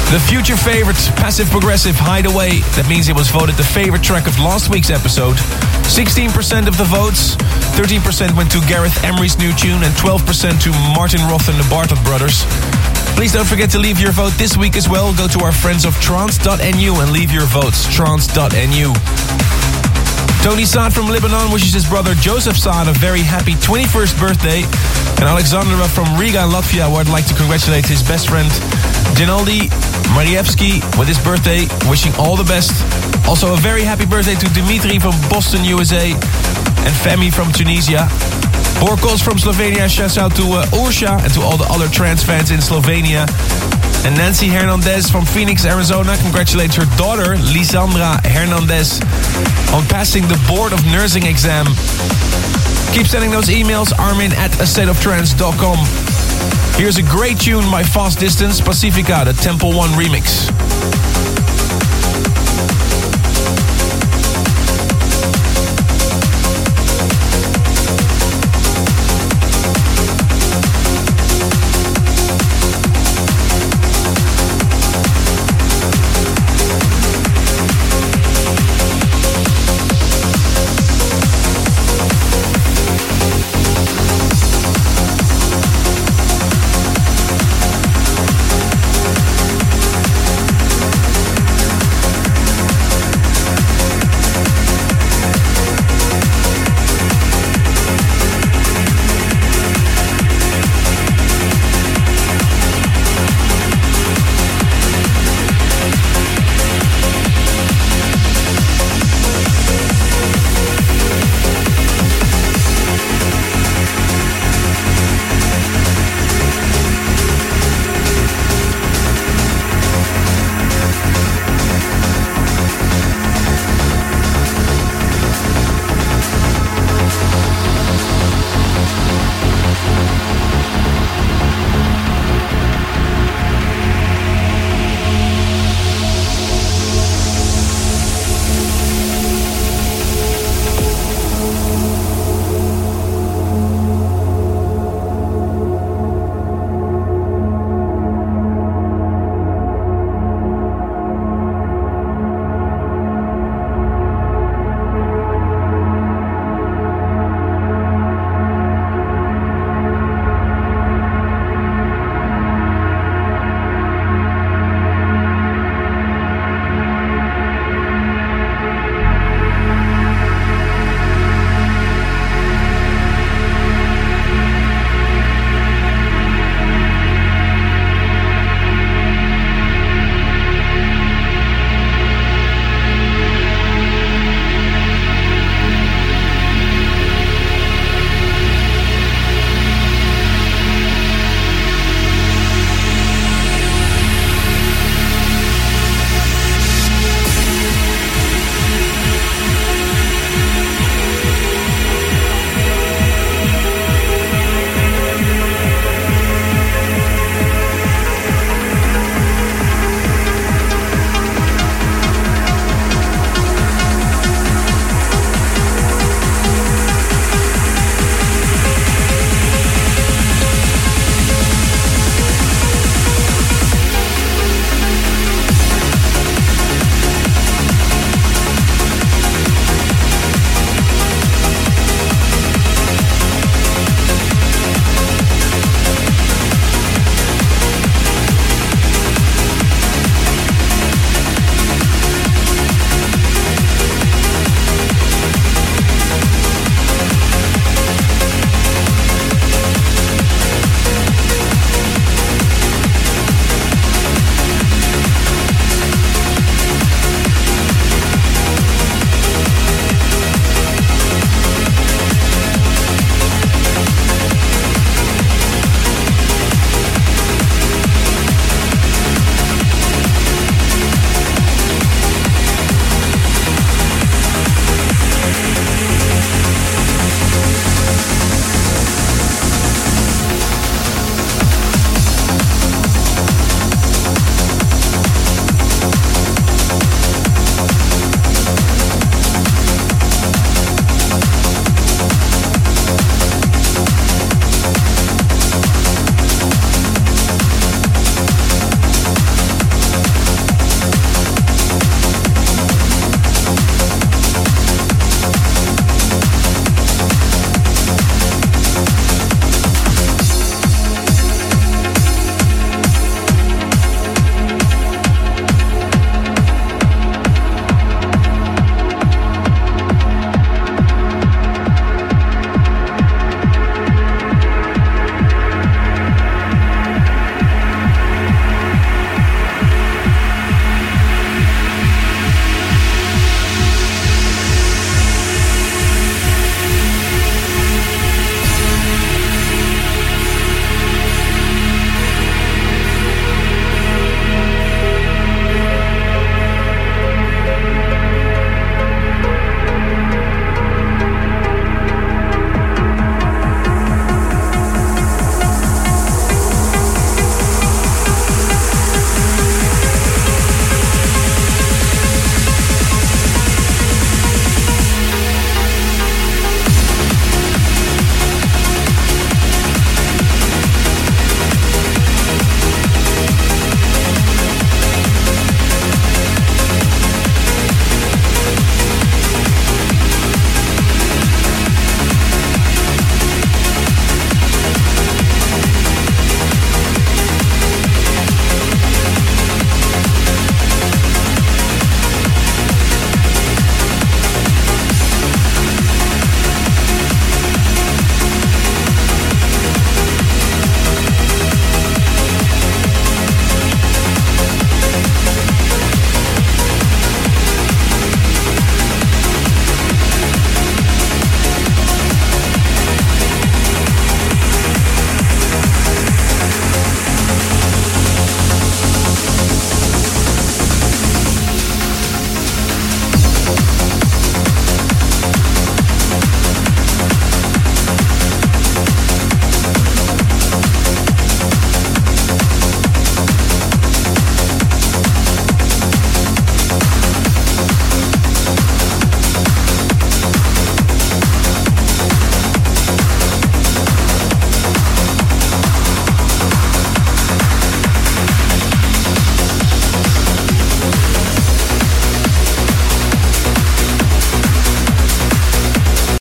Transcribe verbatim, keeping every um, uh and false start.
The future favorite, Passive Progressive Hideaway. That means it was voted the favorite track of last week's episode. sixteen percent of the votes, thirteen percent went to Gareth Emery's new tune, and twelve percent to Martin Roth and the Bartok Brothers. Please don't forget to leave your vote this week as well. Go to our friends of trance dot n u and leave your votes. trance dot n u. Tony Saad from Lebanon wishes his brother Joseph Saad a very happy twenty-first birthday. And Alexandra from Riga in Latvia would like to congratulate his best friend Ginaldi Marievski with his birthday, wishing all the best. Also a very happy birthday to Dimitri from Boston, U S A, and Femi from Tunisia. Borkos from Slovenia, shouts out to uh, Ursha and to all the other trance fans in Slovenia. And Nancy Hernandez from Phoenix, Arizona congratulates her daughter, Lisandra Hernandez, on passing the Board of Nursing exam. Keep sending those emails, Armin at a state of trance dot com. Here's a great tune by Fast Distance, Pacifica, the Temple One remix.